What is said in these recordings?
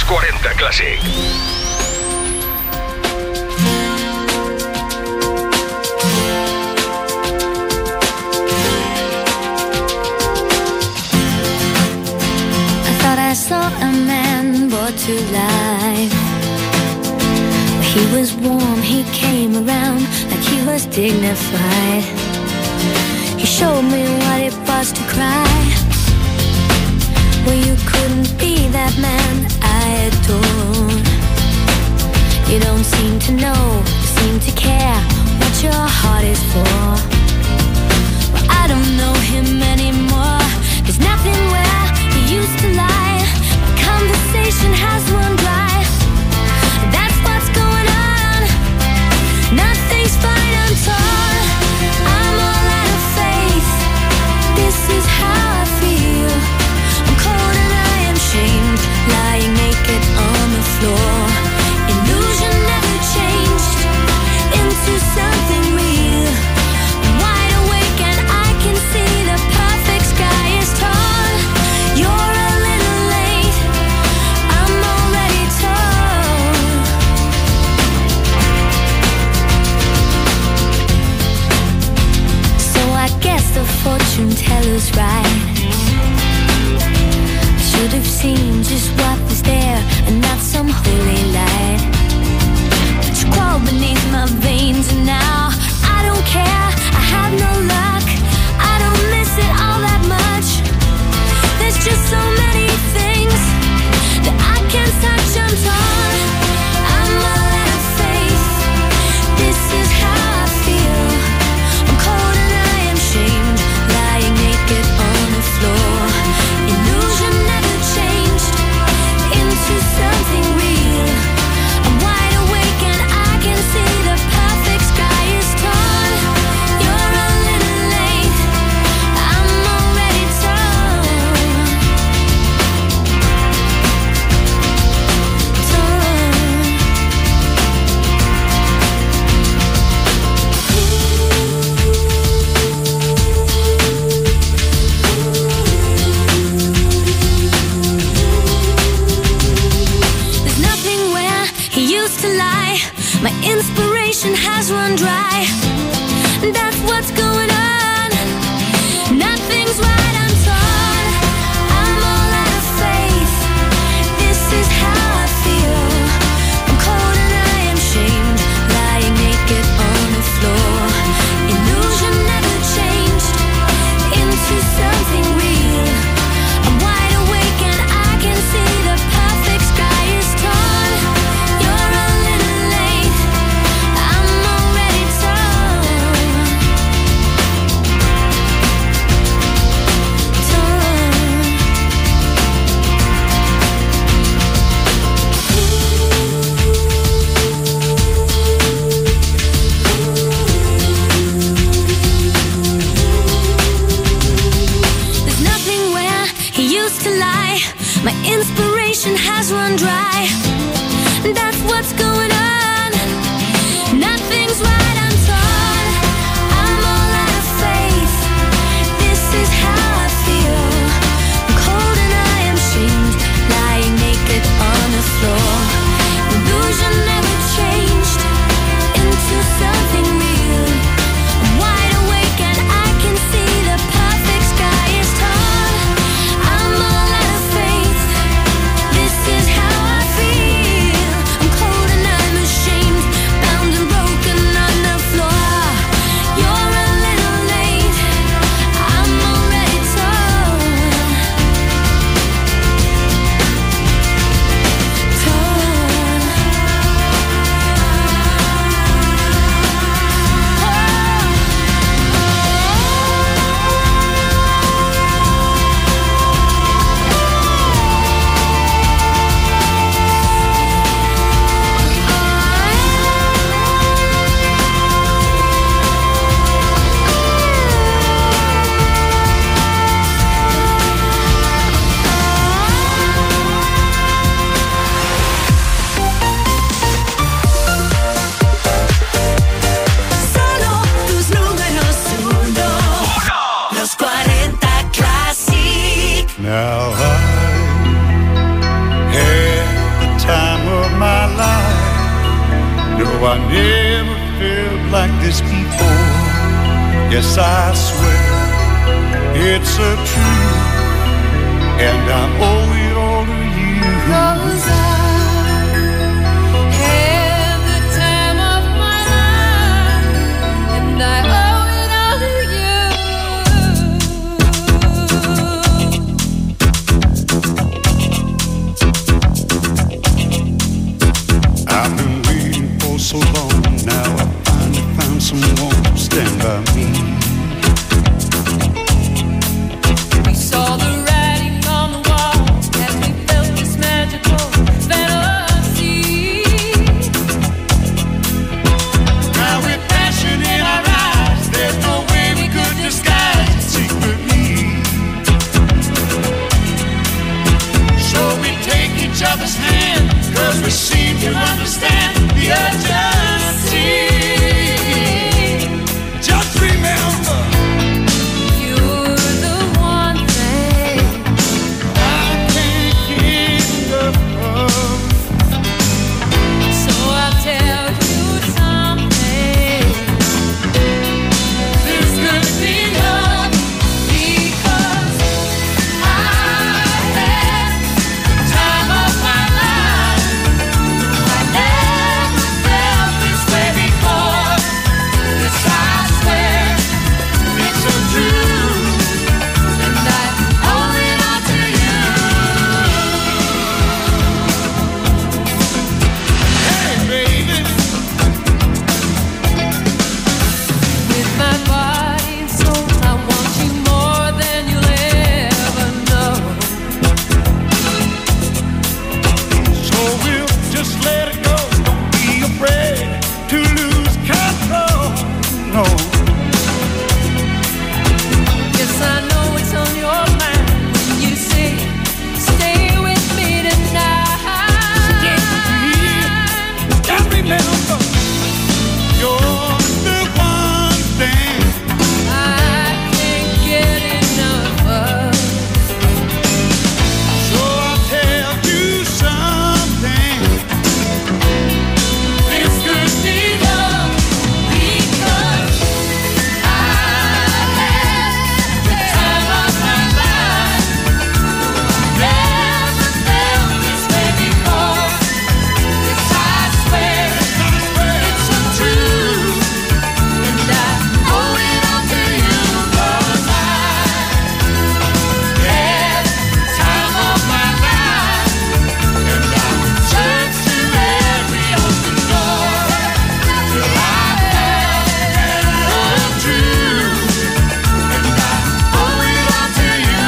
40 Classic. I saw a man brought to life. He was warm, he came around like he was dignified. He showed me what it was to cry. Well, you couldn't be that man I adored. You don't seem to know, seem to care what your heart is for. Well, I don't know him anymore. There's nothing where he used to lie. Conversation has run dry. That's what's going on. Nothing's fine, I'm torn. I'm all out of faith. This is how I feel. I'm cold and I am shamed, lying naked on the floor. Illusion never changed into something real. I'm wide awake and I can see the perfect sky is torn. You're a little late, I'm already torn. So I guess the fortune teller's right. Should have seen just what was there and not some holy light. But you crawl beneath my veins and now I don't care, I have no luck. I don't miss it all that much. There's just so many things that I can't touch, I'm torn. I'm all out of faith. This is how I feel. I'm cold and I am shamed, lying naked on the floor. Illusion never changed into something real. I'm wide awake and I can see the perfect sky is torn. You're a little late, I'm already torn. There's nothing where he used to lie. My inspiration has run dry. That's what's going on. Nothing's right, I'm torn. I'm all out of faith. This is how I feel. I'm cold and I am shamed, lying naked on the floor. Illusion never changed into something real. I'm wide awake and I can see the perfect sky is torn. You're a little late, I'm already torn. There's nothing where he used to lie. My inspiration has run dry. That's what's going on. Nothing's right, I'm torn. I'm all out of faith. This is how I feel. I'm cold and I am shamed, lying naked on the floor. Illusion never changed into something real. I'm wide awake and I can see the perfect sky is torn. I'm all out of faith. This is how I feel. I'm cold and I never felt like this before. Yes, I swear it's a truth, and I owe it all to you. 'Cause I had the time of my life, and I owe it all to you. I've been waiting for so long now. I finally found someone to stand by me. We saw the writing on the wall as we felt this magical fantasy. Now with passion in our eyes, there's no way we could disguise it secretly. So we take each other's hand, 'cause we seem to understand the urgency. Just remember, you're the one thing I can't get enough of. So I'll tell you something. This could be love, because I had the time of my life. I never felt this way before. Yes, I swear it's so true, and I owe it all to you. Hey, baby, with my body and soul, I want you more than you'll ever know. So we'll just let it go. Don't be afraid to lose control. No. Yes, I know it's on your mind when you say, stay with me tonight. Stay with me. And remember, you're the one thing I can't get enough of. So I'll tell you something. This could be love, because I had the time of my life. Never felt this way before. Yes, I swear it's so true, and I owe it all to you. 'Cause I had the time of my life, and I searched to every open door till I found love true, and I owe it all to you.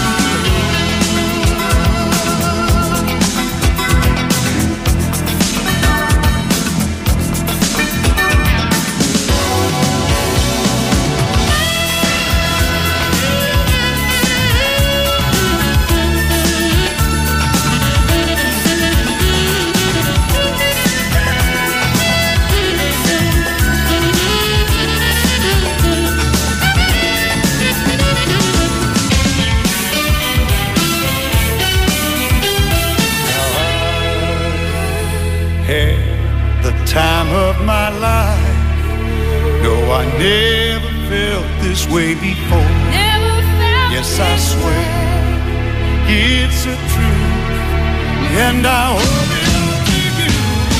Had the time of my life. No, I never felt this way before. Never felt. Yes, I swear it's a truth, and I hope it all to you.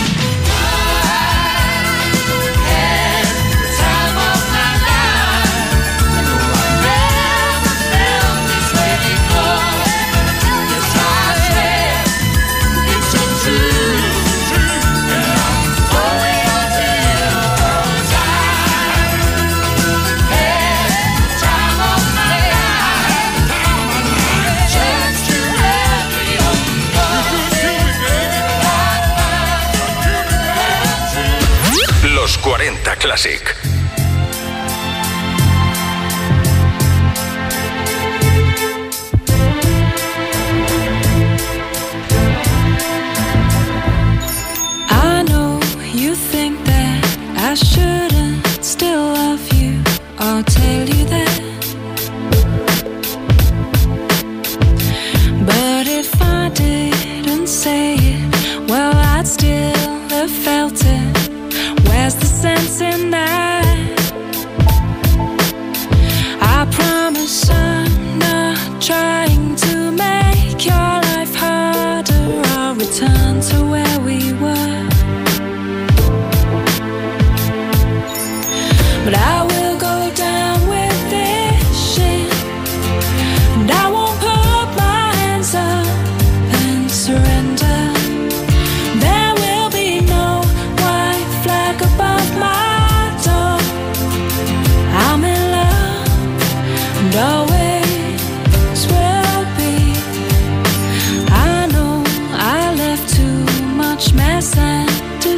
I had the time of my life. No, I never felt this way before. Yes, I swear it's so true. Los 40 Classic. I know you think that I shouldn't still love you. I'll tell you that. But if I didn't say it, well, I'd still have felt it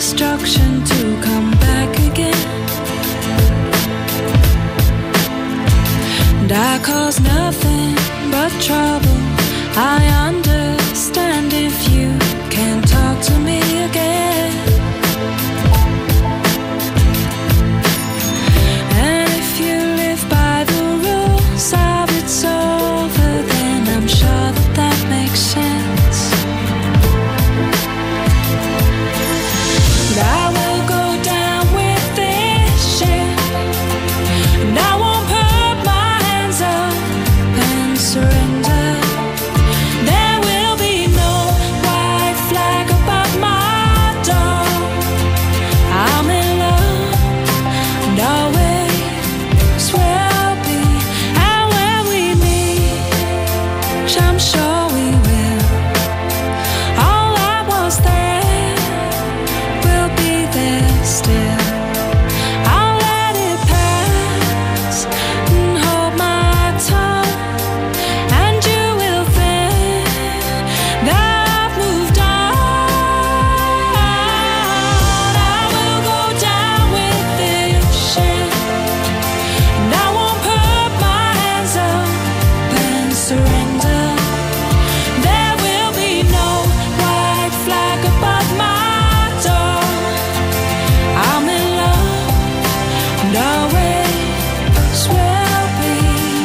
instruction to come back again. And I cause nothing but trouble. I understand if you can't talk to me again. And if you live by the rules of it's over, then I'm sure that that makes sense. And I will go down with this ship, and I won't put my hands up and surrender. There will be no white flag above my door. I'm in love, and always will be. And when we meet, which I'm sure we will, all that was there will be there still. I'll let it pass and hold my tongue, and you will think that I've moved on. I will go down with this ship, and I won't put my hands up and surrender. There will be no white flag above my door. I'm in love, and always will be.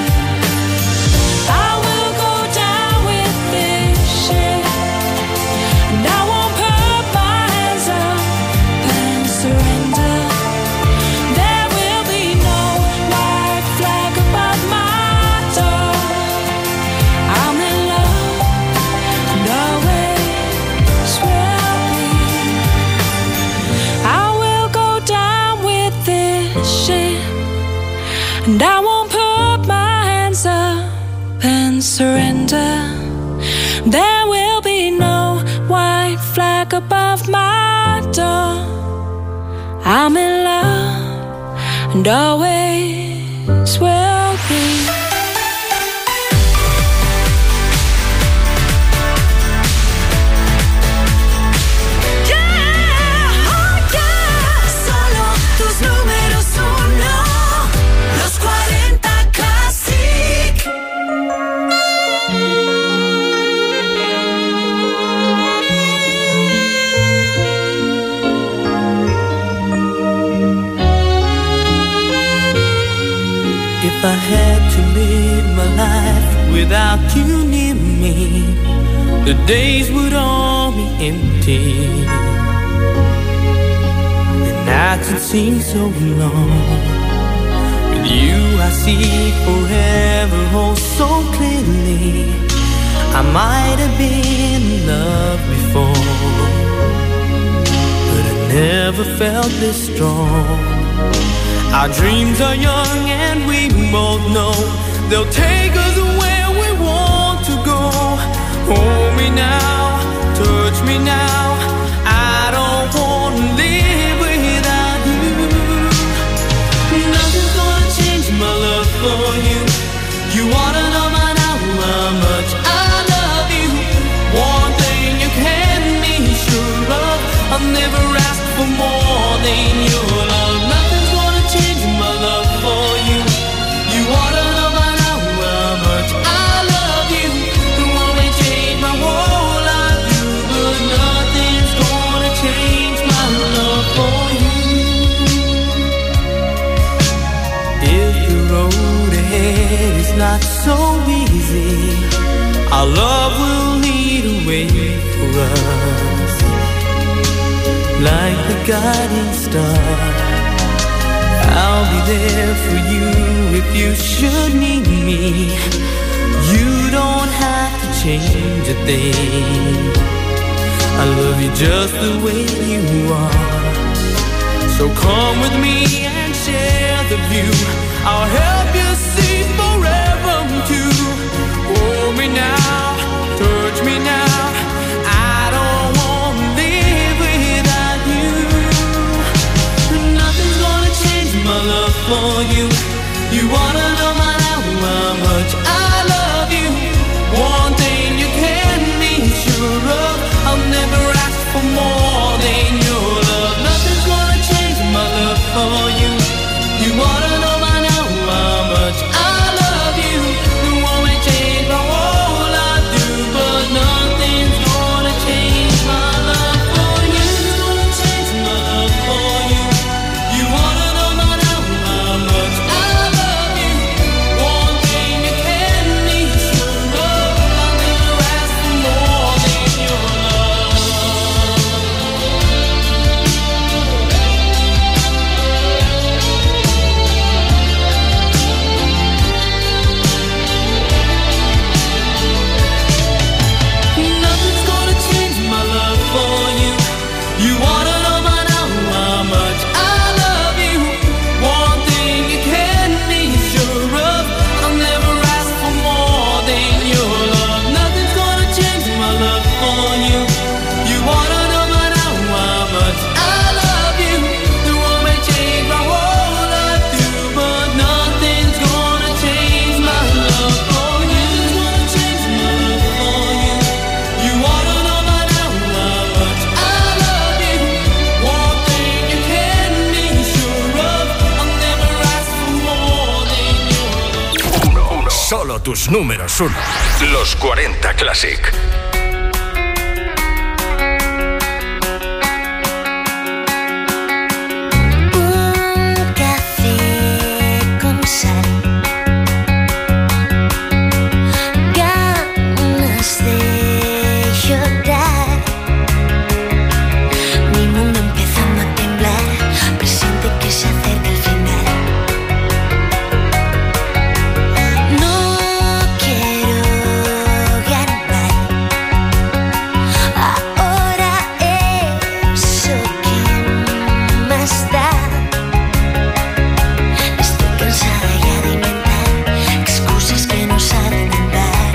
I will go down with this ship, and I won't put my hands up and surrender. There will be no white flag above my door. I'm in love, and always will be. I will go down with this ship, and I won't put my hands up and surrender. There will be no white flag above my door. I'm in love, and always will be. Solo tus números uno, los 40 Classic. If I had to live my life without you near me, the days would all be empty. The nights would seem so long. With you I see forever, oh so clearly. I might have been in love before, but I never felt this strong. Our dreams are young and we both know they'll take us where we want to go. Hold me now, touch me now. I don't want to live without you. Nothing's gonna change my love for you. You wanna know by now how much I love you. One thing you can be sure of, I'll never ask for more than your love. Nothing's gonna change my love for you. You wanna know by now how much I love you. It won't change my whole life, but nothing's gonna change my love for you. If the road ahead is not so easy, our love will lead a way for us, like the guiding star. I'll be there for you if you should need me. You don't have to change a thing. I love you just the way you are. So come with me and share the view. I'll help you see forever too. Hold me now, touch me now. I don't want to live without you. Nothing's gonna change my love for you. You wanna know my now how much I love you. One thing you can be sure of, I'll never ask for more than your love. tus números 1. Los 40 Classic. Un café con sal, ganas de llorar, mi mundo empezando a temblar, presiente que se acerca el final. No quiero ganar, ahora eso que más da. Estoy cansada ya de inventar excusas que no saben andar,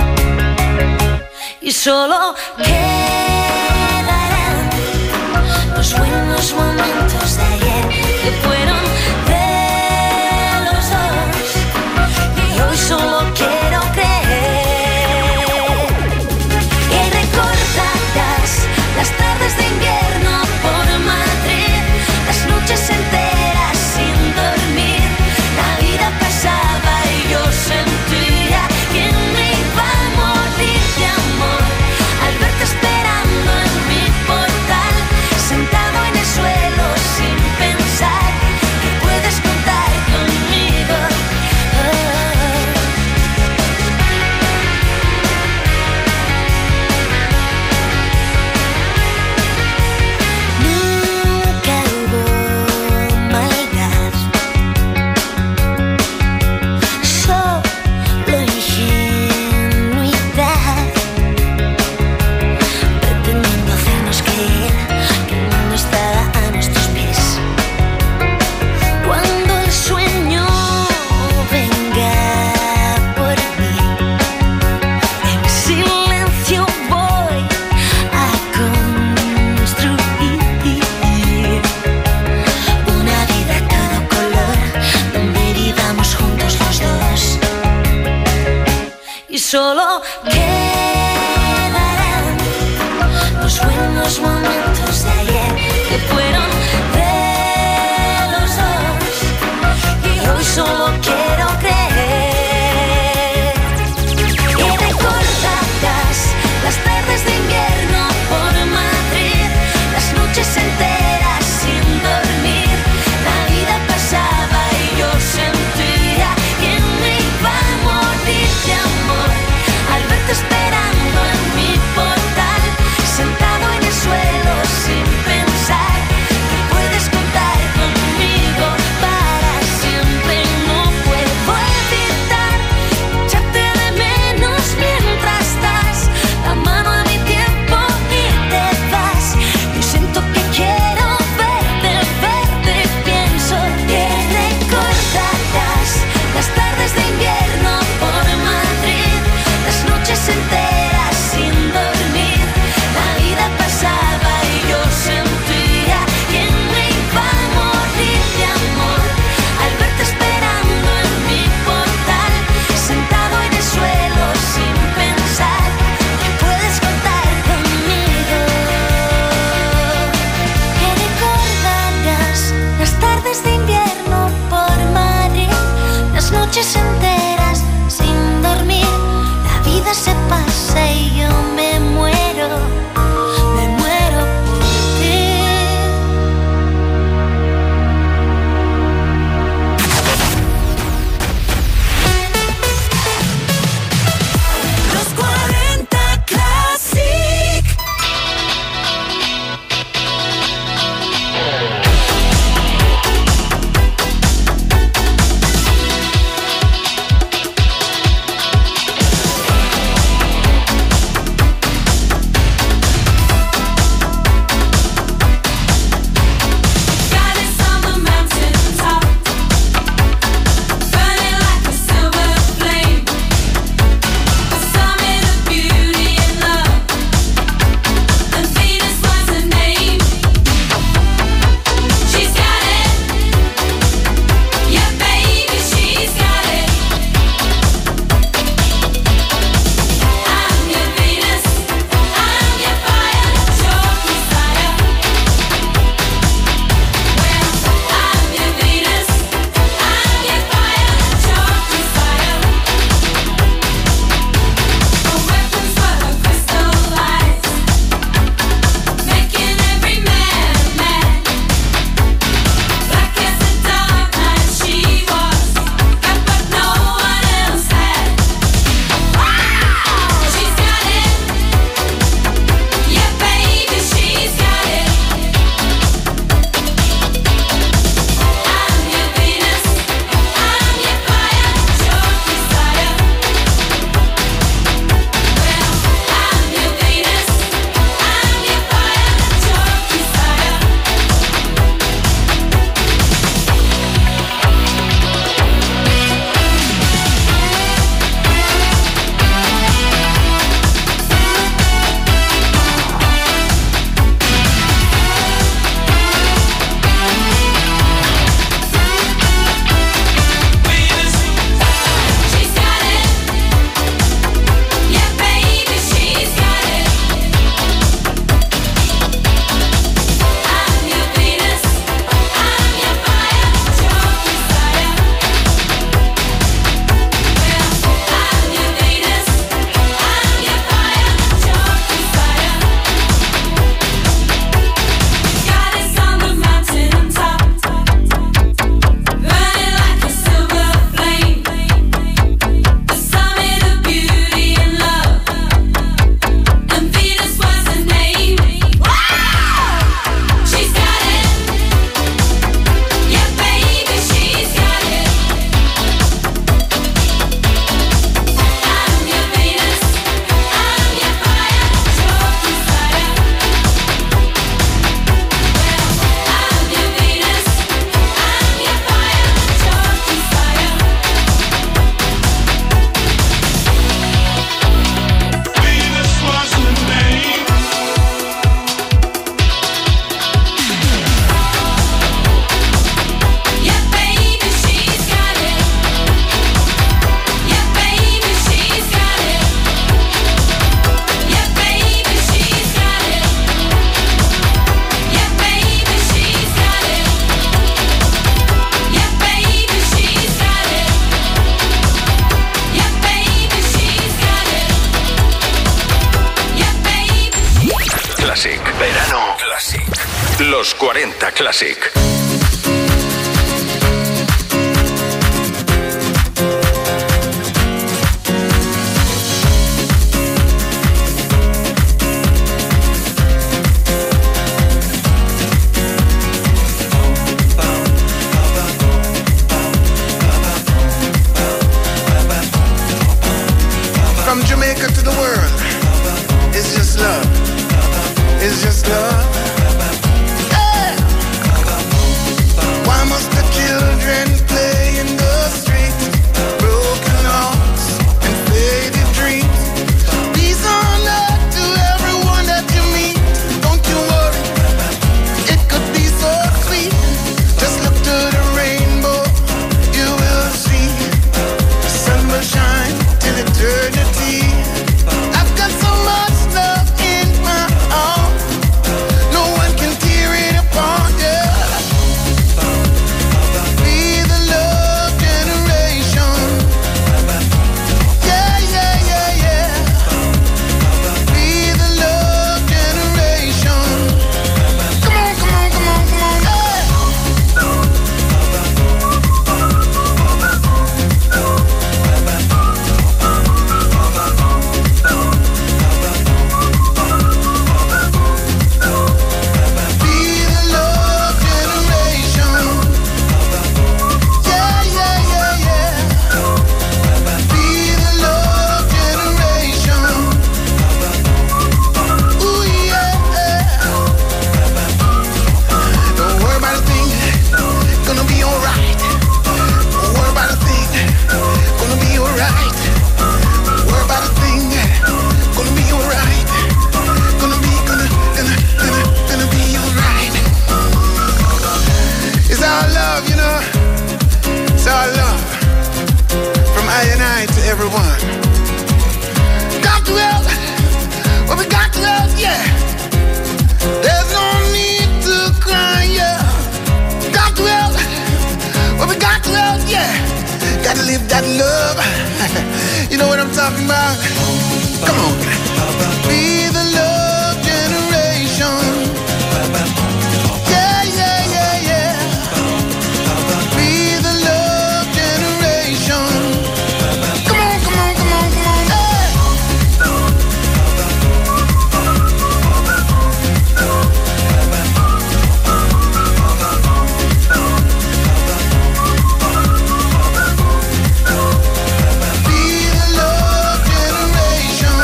y solo quedarán los buenos momentos de ayer que fueron de los dos, y hoy solo quiero creer. Y recordarás las tardes de invierno por Madrid, las noches enteras sin dormir. La vida pasaba y yo sentía que me iba a morir de amor al verte esperando en mi portal, sentado en el suelo sin pensar que puedes contar conmigo. Nunca hubo maldad, solo ingenuidad, pretendiendo hacernos creer que el mundo estaba a nuestros pies. Cuando el sueño venga por mí, en silencio voy a construir una vida a todo color, donde vivamos juntos los dos, y solo quedarán los buenos momentos de ayer que fueron de los dos, y hoy solo quiero creer. Y recordarás las tardes de invierno por Madrid, las noches enteras sin dormir. La vida pasaba y yo sentía que me iba a morir de amor al verte esperando en mi portal, sentado en el suelo sin pensar Classic. Los 40 Classic. From Jamaica to the world, it's just love. It's just love. Yeah. Why must the children play in the streets? Broken hearts and faded dreams. Peace on earth to everyone that you meet. Don't you worry, it could be so sweet. Just look to the rainbow, you will see. The sun will shine till eternity. I've got so much love in my heart, no one can tear it apart, yeah. Be the love generation. Yeah, yeah, yeah, yeah. Be the love generation. Come on, come on, come on, come on, yeah. Be the love generation. Yeah, yeah, yeah, yeah. Be the love generation. Ooh, yeah. Don't worry about a thing, gonna be alright. Don't worry about a thing, gonna be alright. Don't worry about a thing, gonna be alright. Gonna be alright. It's our love, you know. It's our love. From I and I to everyone. Got to help. Well, we got to help, yeah. There's no need to cry, yeah. Got to help. Well, we got to help, yeah. Gotta live that love. You know what I'm talking about? Come on. Be the love generation. Yeah, yeah, yeah, yeah. Be the love generation. Come on, come on, come on, come on, yeah. Be the love generation.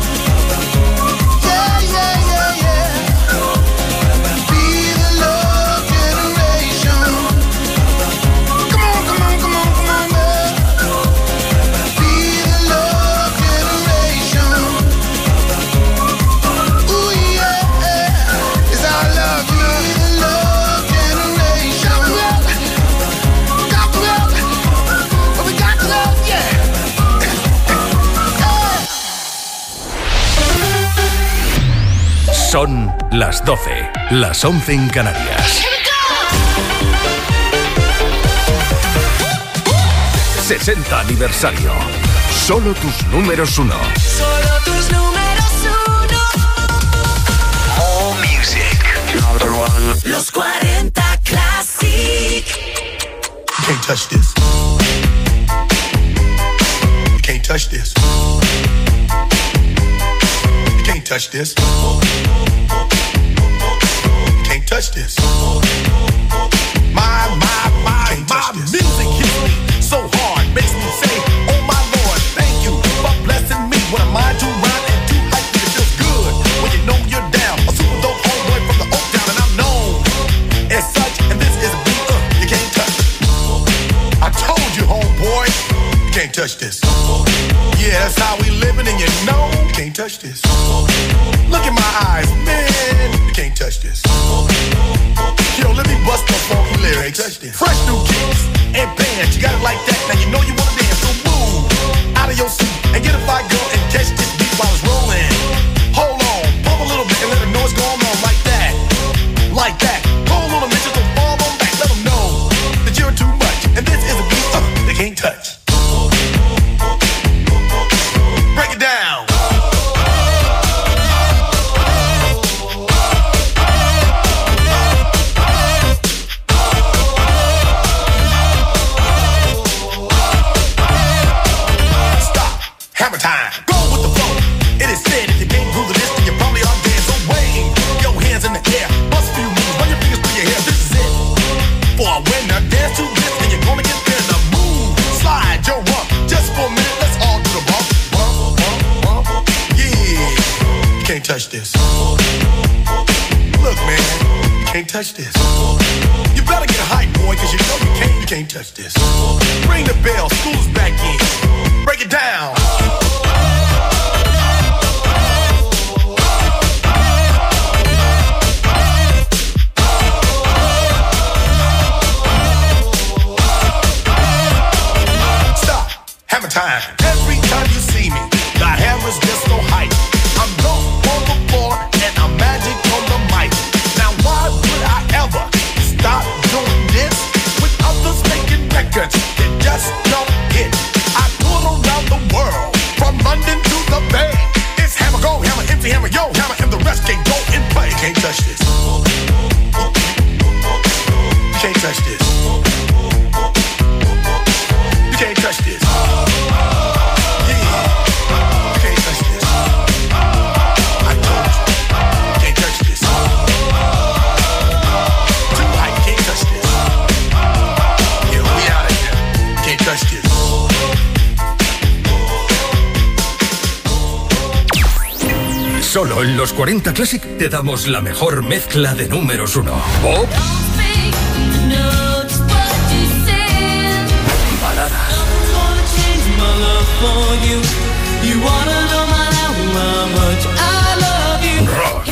Yeah, yeah, yeah, yeah. Be the love generation. Come on, come on, come on, come on, yeah. Be the love generation. Ooh, yeah. It's our love, you know. Be the love generation. Got to help. But we got to help, yeah. Son las 12, las 11 en Canarias. 60 aniversario. Solo tus números uno. Solo tus números uno. All music. Los 40 Classic. You can't touch this. You can't touch this. You can't touch this. You can't touch this. My music hits me so hard, makes me say, oh my Lord, thank you for blessing me. What am I to rhyme and do hype? It feels good when you know you're down. A super dope homeboy from the Oak Town, and I'm known as such. And this is a beat you can't touch. I told you, homeboy, you can't touch this. Yeah, that's how we living, and you know you can't touch this. Look in my eyes, man, you can't touch this. Yo, let me bust the funky lyrics. Fresh new kicks and bands, you got it like that. Now you know you wanna dance, so move out of your seat and get a fire girl and catch this beat while it's rolling. Hold on, pump a little bit and let them know what's going on like that, like that. Pull a little bit, just don't fall on back. Let them know that you're too much, and this is a beat they can't touch. Break it down. touch this. Look, man, you can't touch this. You better get hype, boy, cause you know you can't touch this. Ring the bell, school's back in. Break it down. Stop, hammer time. Every time you see me, the hammer's just so hype. I'm dope on the floor and I'm magic on the mic. Now why would I ever stop doing this? With others making records that just don't hit. I tour around the world, from London to the Bay. It's hammer, go hammer, empty hammer, yo hammer, and the rest can go and play. You can't touch this. You can't touch this. You can't touch this. Solo en los 40 Classic te damos la mejor mezcla de números 1. Pop, baladas, rock,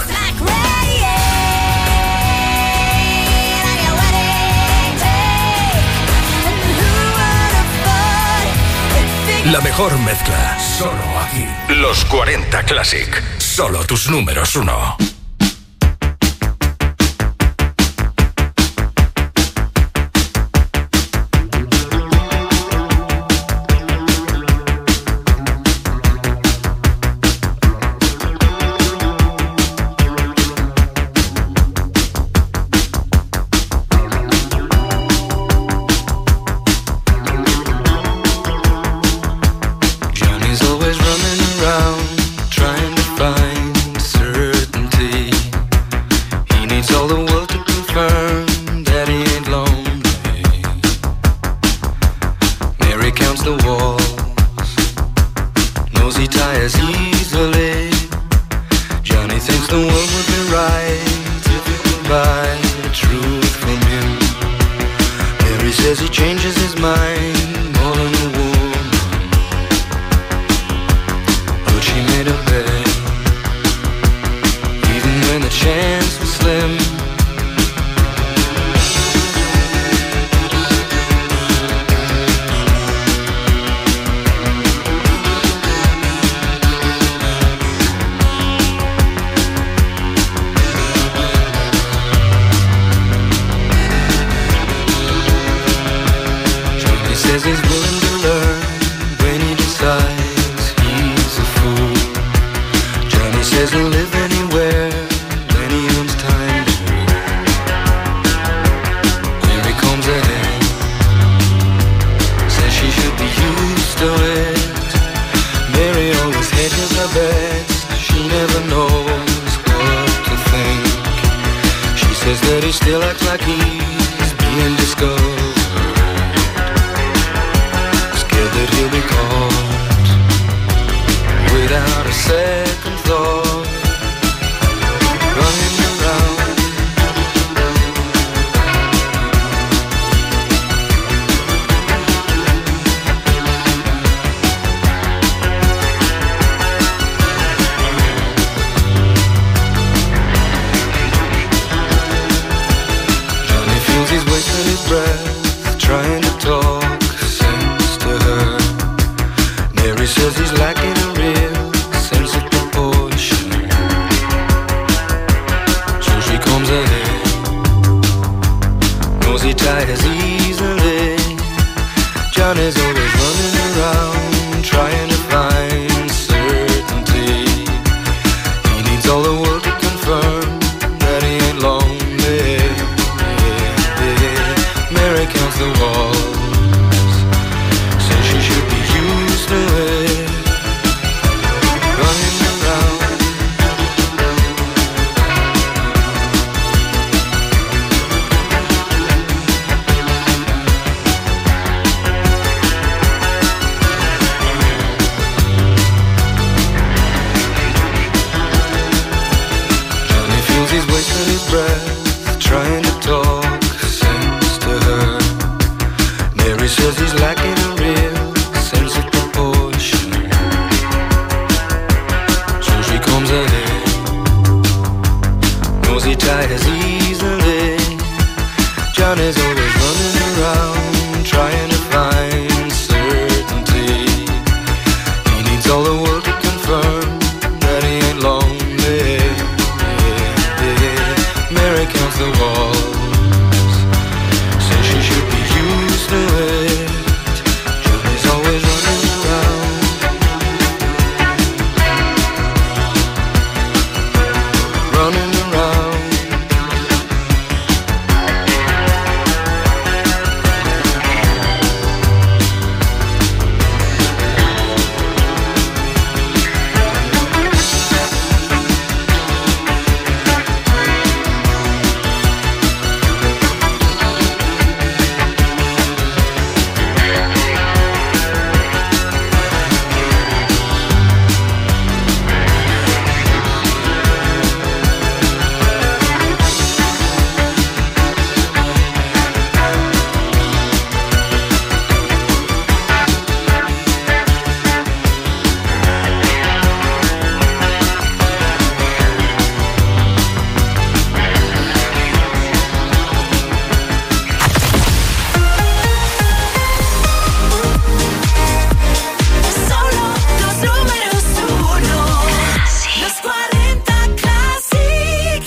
la mejor mezcla. Solo aquí. Los 40 Classic. Solo tus números 1. says he's lacking a real sense of proportion. So she comes ahead, knows he tires easily. Johnny's always running around trying to find certainty. He needs all the world to confirm that he ain't lonely. Mary counts the walls, says she should be used to it. Johnny's always running around, running around. Solo los números uno. Los 40 Classic.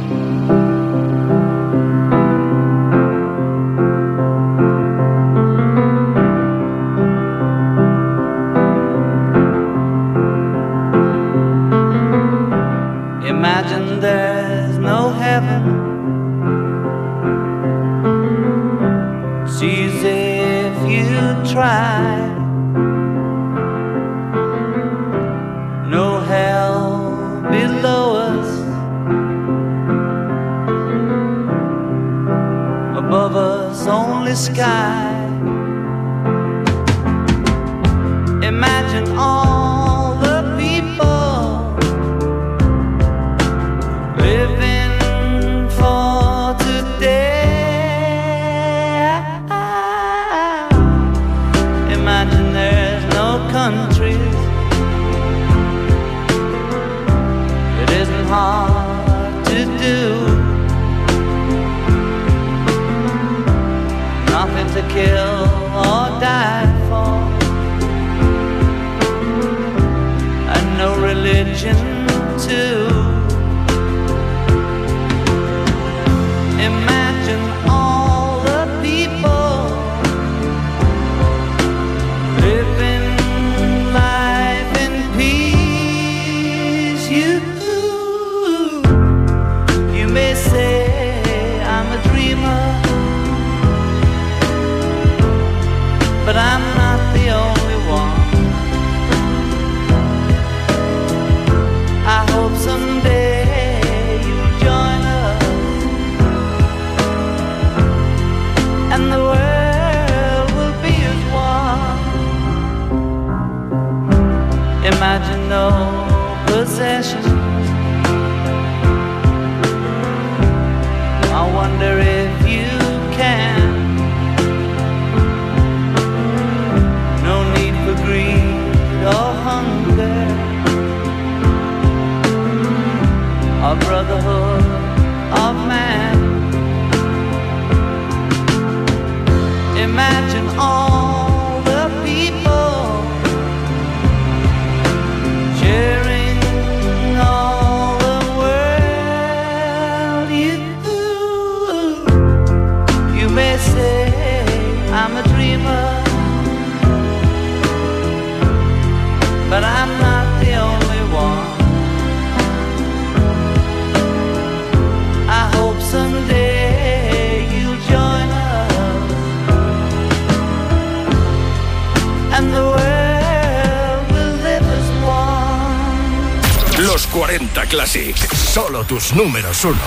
Imagine there's no heaven. It's easy if you try. No hell below us. Above us only sky. Imagine all the people living for today. Imagine there's no countries. It isn't hard to do. Nothing to kill or die for, and no religion too. Imagine all the people living life in peace. You may say I'm a dreamer, but I'm not the only one. I hope someday you'll join us, and the world will be as one. Imagine no possessions. I wonder if you can. No need for greed or hunger, or brotherhood of man. Imagine all the people sharing all the world. You may say I'm a dreamer, but I'm not the only one. I hope someday you'll join us, and the world will live as one. Los 40 Classic, solo tus números uno.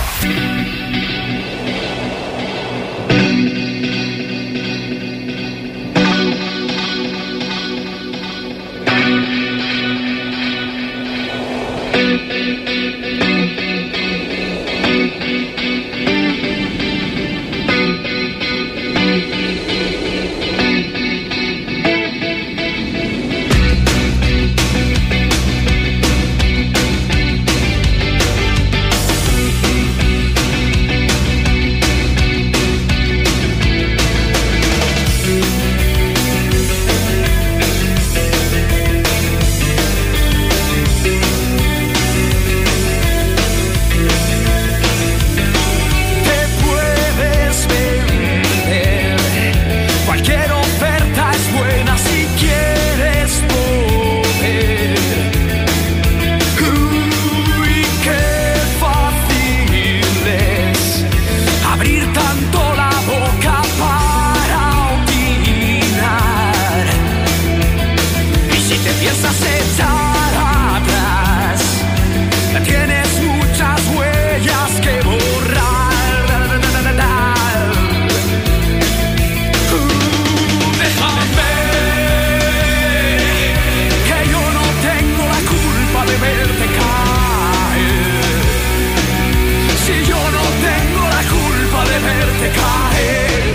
verte caer.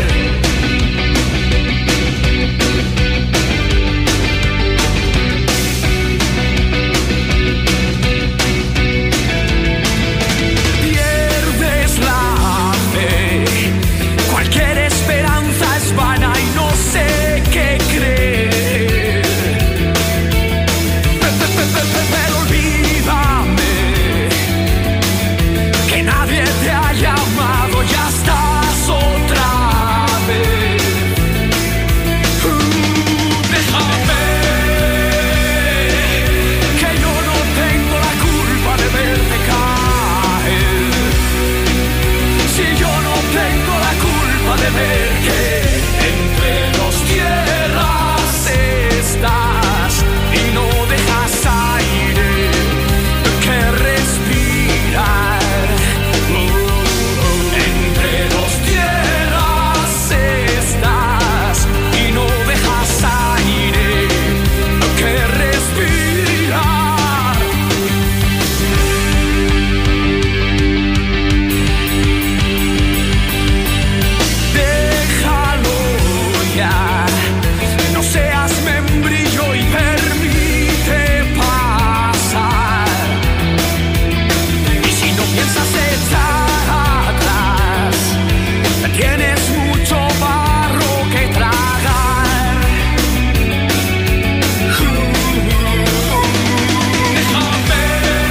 Pierdes la fe, cualquier esperanza es vana y no sé qué creer. Pero olvídame que nadie te ha llamado, ya estás otra vez. Déjame, que yo no tengo la culpa de verte caer. Si yo no tengo la culpa de ver que entre dos tierras estás y no dejas aire que respirar. Entre dos tierras estás y no dejas aire que respirar. Déjalo ya, no seas membrillo y permite pasar. Y si no piensas echar atrás, tienes mucho barro que tragar. Déjame,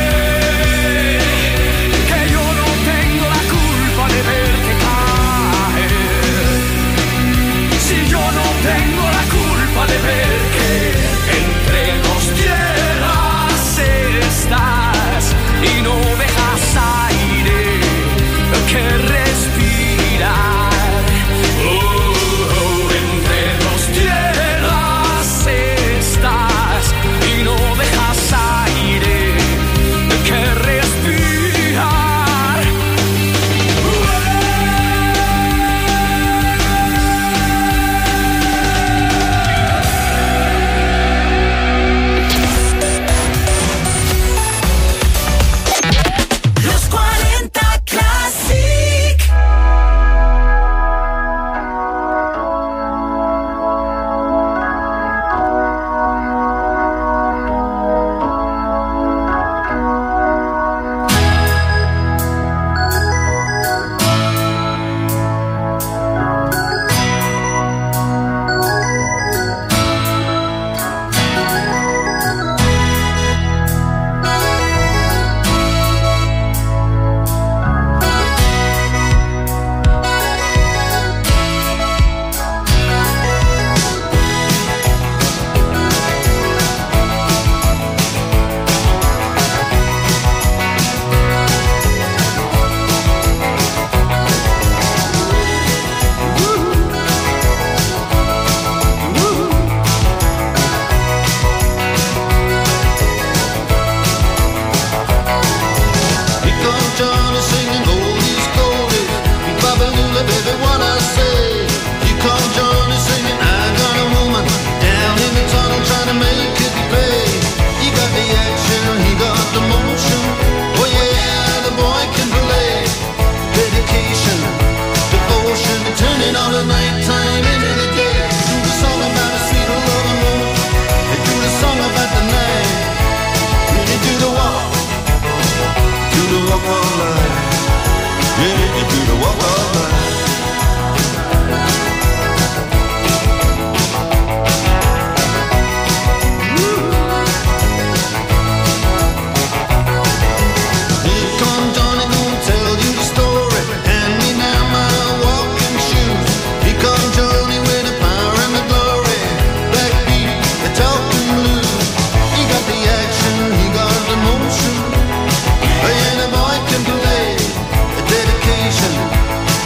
que yo no tengo la culpa de verte caer. Si yo no tengo la culpa de ver que entre dos tierras estás y no dejas aire que respirar. Entre dos tierras estás y no dejas aire que respirar. Los 40 Classic. Here comes Johnny singing oldies, goldies. He Babalula, baby, what I say. Here comes Johnny singing, I got a woman down in the tunnel trying to make it pay. He got the action, he got the motion. Oh yeah, the boy can play. Dedication, devotion, turning all the nighttime into the day. Do the song about a sweet love and woman. They do the song about the night. Really do the walk. Do the walk all night. Yeah, you do the walk all night. Here comes Johnny, gonna tell you the story. Hand me now my walking shoes. Here comes Johnny with the power and the glory. Backbeat, the talking blues. He got the action, he got the motion. Yeah, the boy can play. A dedication,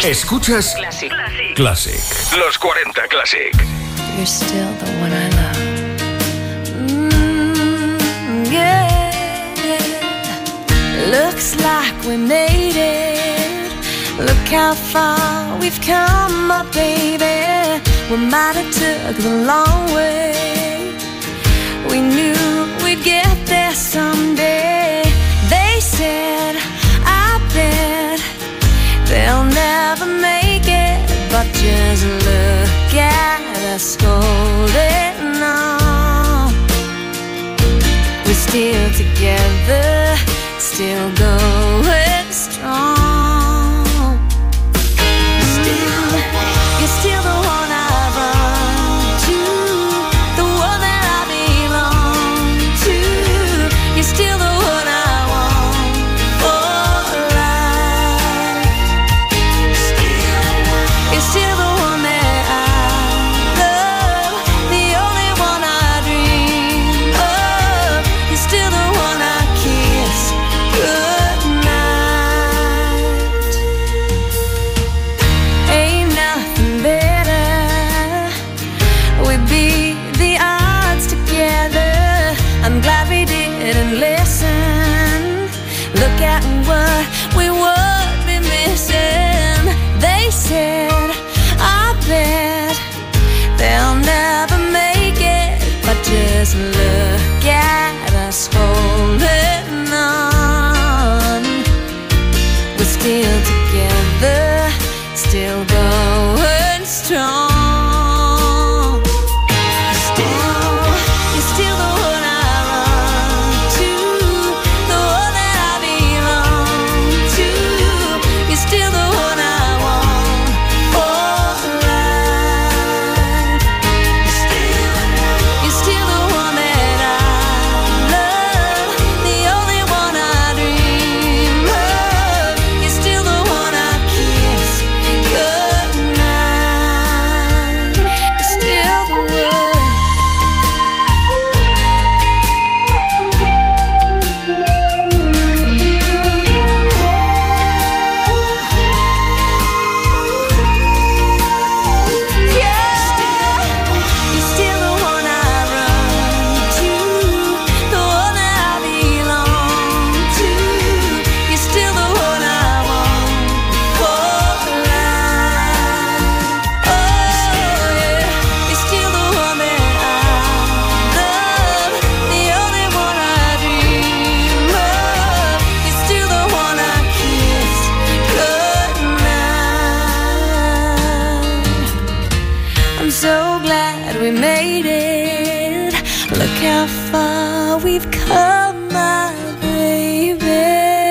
Escuchas Classic. Los 40 Classic. You're still the one I love. Yeah. Looks like we made it. Look how far we've come, my baby. We might have took the long way. We knew we'd get there someday. They said, I bet they'll never make it, but just look at us holding on. We're still together, still going strong. Still, you're still the one I run to, the one that I belong to. You're still the one I want for life. You're still the one that I love, the only one I dream of. You're still the one I kiss goodnight. Ain't nothing better. We beat the odds together. I'm glad we didn't listen. Look at what we would be missing. They said, I bet they'll never make it, but just look at us holding on. We're still together, still going strong. You're still the one I run to, the one that I belong to. You're still the one I want for life. You're still the one that I love, the only one I dream of. You're still the one I kiss goodnight. You're still the one. You're still the one I run to, the one that I belong to. You're still the one I want for life. Oh yeah, you're still the one that I love, the only one I dream of. You're still the one I kiss goodnight. I'm so glad we made it. Look how far we've come, my baby.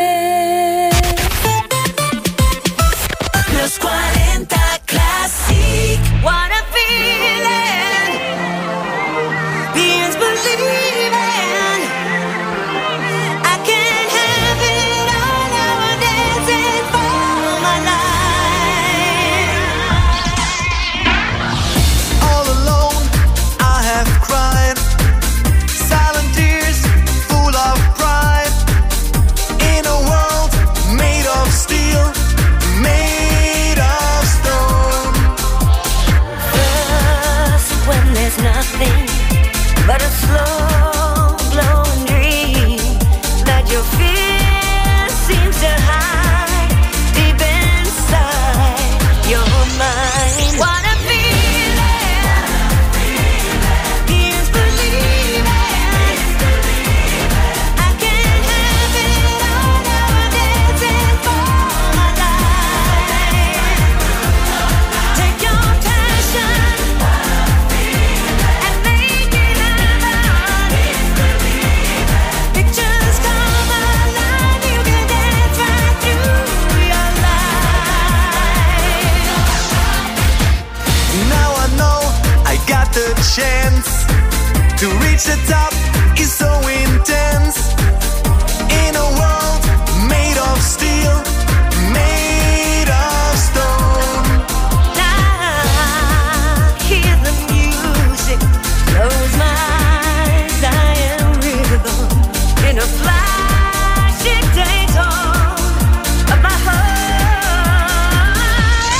Los 40 Classic. What a feeling. Here's believing. I can't have it all. Now I'm dancing for my life. All alone, I have cried silent tears full of pride in a world made of steel, made of stone. First, when there's nothing but a slow glowing dream that your fear seems to hide deep inside your mind. What a feeling! Here's believing. I can't have it all. Now I'm dancing for my life. Take your passion and make it alive. Pictures come alive. You can dance right through your life. Now I know I got the chance to reach the top. Is so intense in a world made of steel, made of stone. Now hear the music, close my eyes, I am rhythm in a flashing daytone of my heart.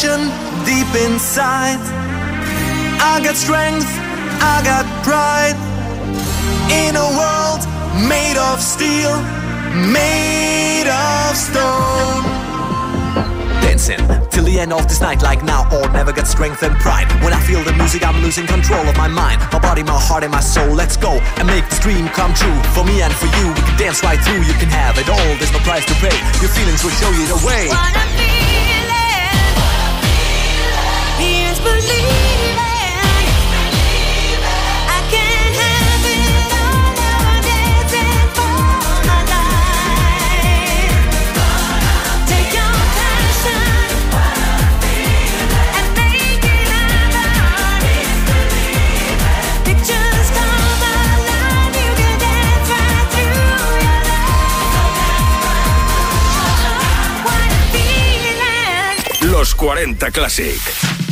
passion deep inside. I got strength, I got pride. In a world made of steel, made of stone. Dancing till the end of this night like now or never get strength and pride. When I feel the music I'm losing control of my mind, my body, my heart and my soul. Let's go and make this dream come true. For me and for you, we can dance right through. You can have it all, there's no price to pay. Your feelings will show you the way. What I'm feeling, here's believing. I can have it all, now I'm dancing for my life. Take your passion and make it happen. Pictures come alive, you can dance right through your life. What I'm feeling. Los 40 Classic.